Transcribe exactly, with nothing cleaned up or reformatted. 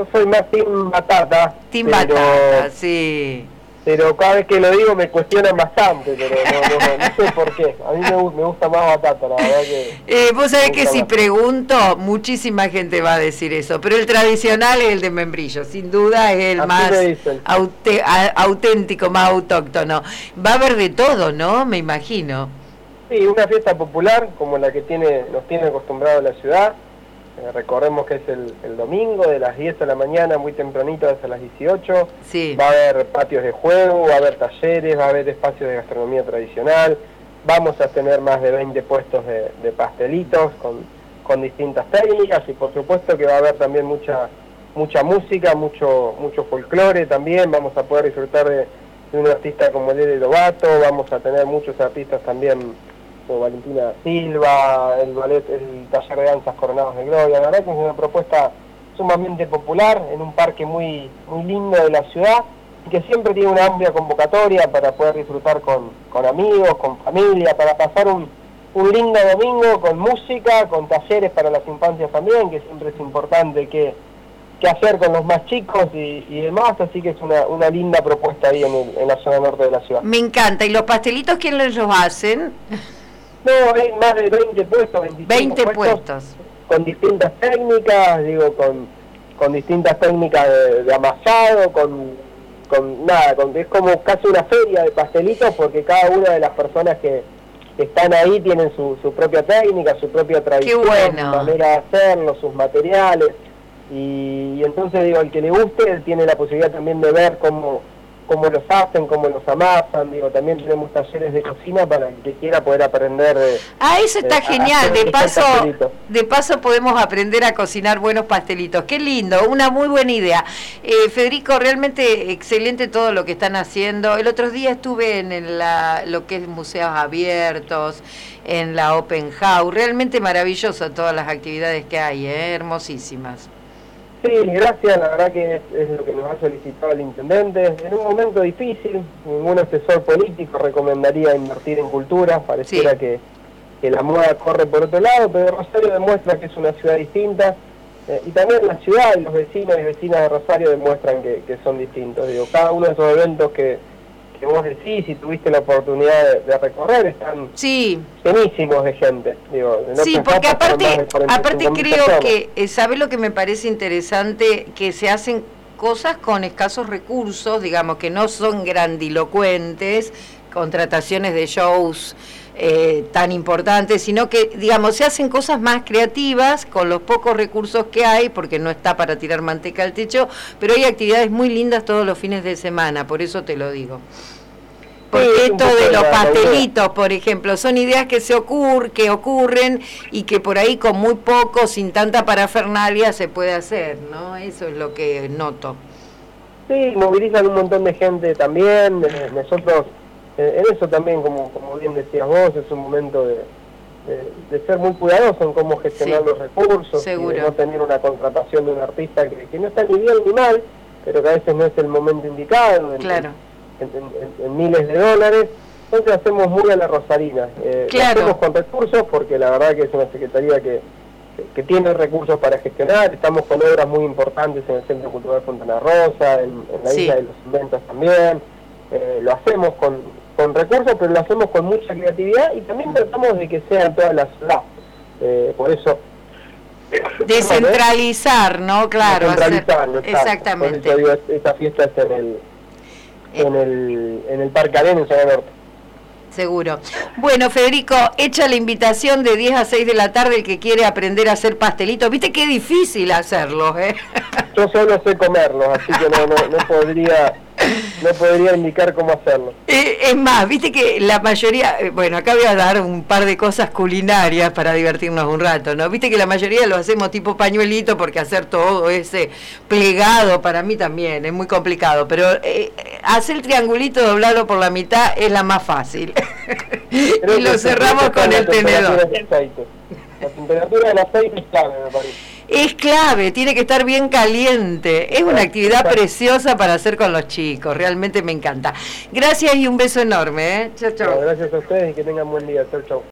yo soy más team batata. Team pero, batata, sí. Pero cada vez que lo digo me cuestionan bastante, pero no, no, no, no sé por qué. A mí me, me gusta más batata, la verdad que... Eh, vos sabés que si más. pregunto, muchísima gente va a decir eso, pero el tradicional es el de membrillo, sin duda es el Así más aute, a, auténtico, más autóctono. Va a haber de todo, ¿no? Me imagino. Sí, una fiesta popular como la que tiene nos tiene acostumbrado la ciudad. Eh, recordemos que es el, el domingo de las diez de la mañana, muy tempranito, hasta las dieciocho. Sí. Va a haber patios de juego, va a haber talleres, va a haber espacios de gastronomía tradicional. Vamos a tener más de veinte puestos de, de pastelitos con, con distintas técnicas y por supuesto que va a haber también mucha mucha música, mucho mucho folclore también. Vamos a poder disfrutar de, de un artista como Lele Lobato, vamos a tener muchos artistas también, Valentina Silva, el ballet, el taller de danzas Coronados de Gloria. La verdad que es una propuesta sumamente popular en un parque muy muy lindo de la ciudad y que siempre tiene una amplia convocatoria para poder disfrutar con, con amigos, con familia, para pasar un, un lindo domingo con música, con talleres para las infancias también, que siempre es importante que, que hacer con los más chicos y, y demás, así que es una, una linda propuesta ahí en, el, en la zona norte de la ciudad. Me encanta. ¿Y los pastelitos quiénes los hacen? No, hay más de veinte puestos, veinte puestos, puestos. Con distintas técnicas, digo, con, con distintas técnicas de, de amasado, con, con nada, con, es como casi una feria de pastelitos porque cada una de las personas que, que están ahí tienen su, su propia técnica, su propia tradición, bueno. su manera de hacerlo, sus materiales, y, y entonces digo, el que le guste, él tiene la posibilidad también de ver cómo cómo los hacen, cómo los amasan. Digo, también tenemos talleres de cocina para el que quiera poder aprender. Eh, ah, eso está eh, genial. De paso, de paso podemos aprender a cocinar buenos pastelitos. Qué lindo, una muy buena idea. Eh, Federico, realmente excelente todo lo que están haciendo. El otro día estuve en la, lo que es museos abiertos, en la Open House. Realmente maravilloso todas las actividades que hay, ¿eh? Hermosísimas. Sí, gracias, la verdad que es, es lo que nos ha solicitado el intendente. En un momento difícil, ningún asesor político recomendaría invertir en cultura, pareciera sí. que, que la moda corre por otro lado, pero Rosario demuestra que es una ciudad distinta, eh, y también la ciudad y los vecinos y vecinas de Rosario demuestran que, que son distintos. Digo, cada uno de esos eventos que, que vos decís y tuviste la oportunidad de, de recorrer están sí. llenísimos de gente. Digo, no sí, porque aparte, aparte creo personas. que, eh, ¿sabes lo que me parece interesante? Que se hacen cosas con escasos recursos, digamos, que no son grandilocuentes, contrataciones de shows eh, tan importantes, sino que, digamos, se hacen cosas más creativas con los pocos recursos que hay, porque no está para tirar manteca al techo, pero hay actividades muy lindas todos los fines de semana, por eso te lo digo. Porque sí, esto de los pastelitos, por ejemplo, son ideas que se ocurren, que ocurren y que por ahí con muy poco, sin tanta parafernalia, se puede hacer, ¿no? Eso es lo que noto. Sí, movilizan un montón de gente también. Eh, nosotros, eh, en eso también, como, como bien decías vos, es un momento de, de, de ser muy cuidadoso en cómo gestionar sí, los recursos, seguro. Y de no tener una contratación de un artista que, que no está ni bien ni mal, pero que a veces no es el momento indicado. Claro. En, En, en, en miles de dólares, entonces hacemos muy a la rosarina, eh, claro. lo hacemos con recursos porque la verdad que es una secretaría que, que, que tiene recursos para gestionar, estamos con obras muy importantes en el Centro Cultural Fontana Rosa, en, en la sí. Isla de los Inventos también, eh, lo hacemos con, con recursos, pero lo hacemos con mucha creatividad y también tratamos de que sea en toda la ciudad, eh, por eso... Descentralizar, ¿no? Claro, Descentralizar, hacer... exactamente. Por eso digo, esta fiesta es en el... en el en el Parque Arena en Zona Norte. Seguro. Bueno, Federico, hecha la invitación de diez a seis de la tarde el que quiere aprender a hacer pastelitos. Viste qué difícil hacerlos, ¿eh? Yo solo sé comerlos, así que no, no, no podría no podría indicar cómo hacerlo. Eh, es más, viste que la mayoría, bueno, acá voy a dar un par de cosas culinarias para divertirnos un rato, ¿no? Viste que la mayoría lo hacemos tipo pañuelito porque hacer todo ese plegado para mí también es muy complicado, pero eh, hacer el triangulito doblado por la mitad es la más fácil. Y lo cerramos con el tenedor. La temperatura del aceite es clave, me parece. Es clave, tiene que estar bien caliente. Es una actividad preciosa para hacer con los chicos, realmente me encanta. Gracias y un beso enorme, ¿eh? Chau, chau. Bueno, gracias a ustedes y que tengan buen día. Chau, chau.